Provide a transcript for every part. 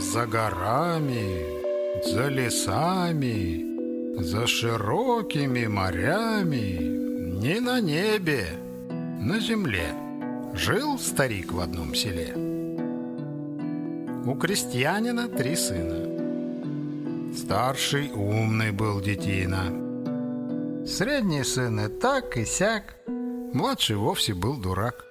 За горами, за лесами, за широкими морями, не на небе, на земле жил старик в одном селе. У крестьянина 3 сына. Старший умный был детина. Средний сын и так, и сяк. Младший вовсе был дурак.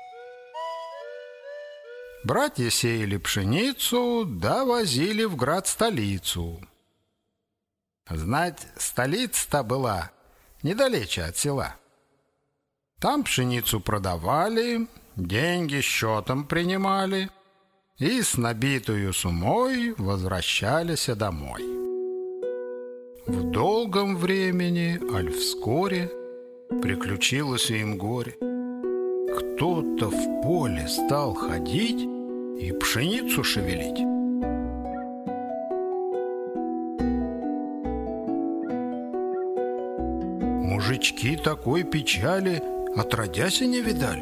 Братья сеяли пшеницу, да возили в град-столицу. Знать, столица-то была недалече от села. Там пшеницу продавали, деньги счетом принимали и с набитую сумой возвращались домой. В долгом времени, аль вскоре, приключилось им горе. Кто-то в поле стал ходить и пшеницу шевелить. Мужички такой печали отродясь и не видали.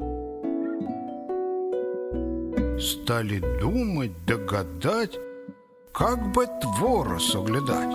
Стали думать, догадать, как бы двора соглядать.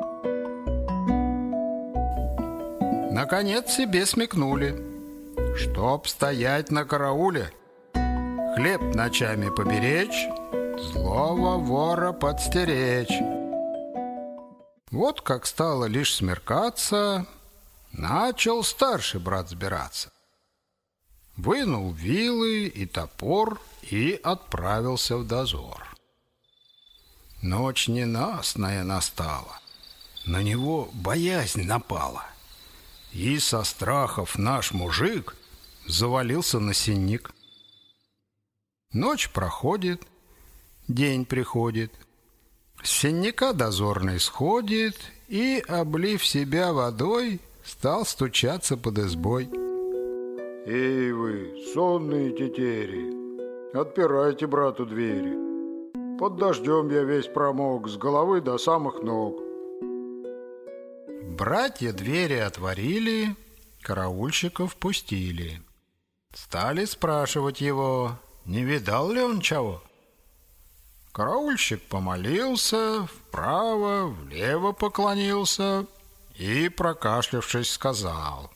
Наконец себе смекнули, чтоб стоять на карауле, хлеб ночами поберечь, злого вора подстеречь. Вот как стало лишь смеркаться, начал старший брат сбираться. Вынул вилы и топор и отправился в дозор. Ночь ненастная настала, на него боязнь напала, и со страхов наш мужик завалился на сенник. Ночь проходит, день приходит, с сенника дозорный сходит и, облив себя водой, стал стучаться под избой. «Эй вы, сонные тетери, отпирайте брату двери. Под дождем я весь промок, с головы до самых ног». Братья двери отворили, караульщиков пустили. Стали спрашивать его, не видал ли он чего. Караульщик помолился, вправо, влево поклонился и, прокашлявшись, сказал: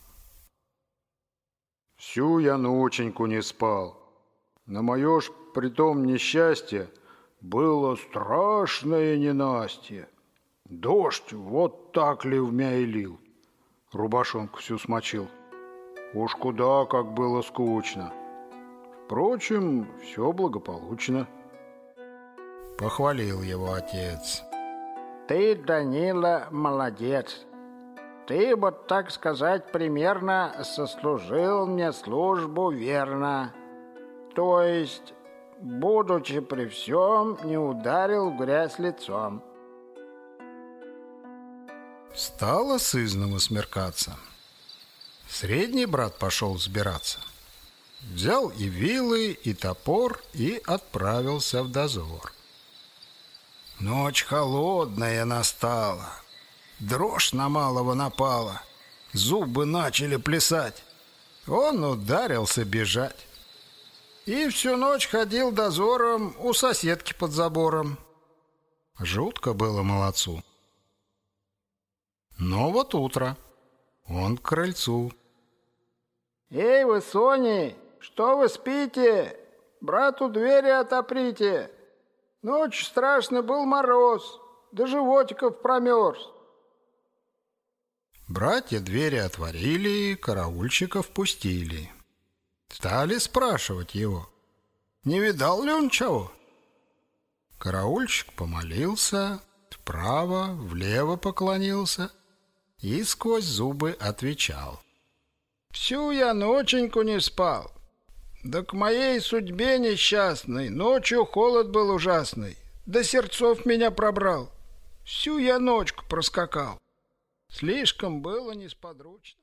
«Всю я ноченьку не спал. На мое ж притом несчастье было страшное ненастье. Дождь вот так ли в меня и лил, рубашонку всю смочил. Уж куда как было скучно. Впрочем, все благополучно». Похвалил его отец. «Ты, Данила, молодец. Ты, вот так сказать, примерно сослужил мне службу верно. То есть, будучи при всем, не ударил в грязь лицом». Стало сызнова смеркаться. Средний брат пошел сбираться. Взял и вилы, и топор, и отправился в дозор. Ночь холодная настала, дрожь на малого напала, зубы начали плясать. Он ударился бежать. И всю ночь ходил дозором у соседки под забором. Жутко было молодцу. Но вот утро. Он к крыльцу. «Эй вы, Сони, что вы спите? Брату двери отоприте. Ночью страшно был мороз, до животиков промерз». Братья двери отворили, караульщиков пустили. Стали спрашивать его, не видал ли он чего. Караульщик помолился, вправо, влево поклонился и сквозь зубы отвечал: «Всю я ноченьку не спал. Да к моей судьбе несчастной ночью холод был ужасный, до сердцов меня пробрал. Всю я ночку проскакал. Слишком было несподручно».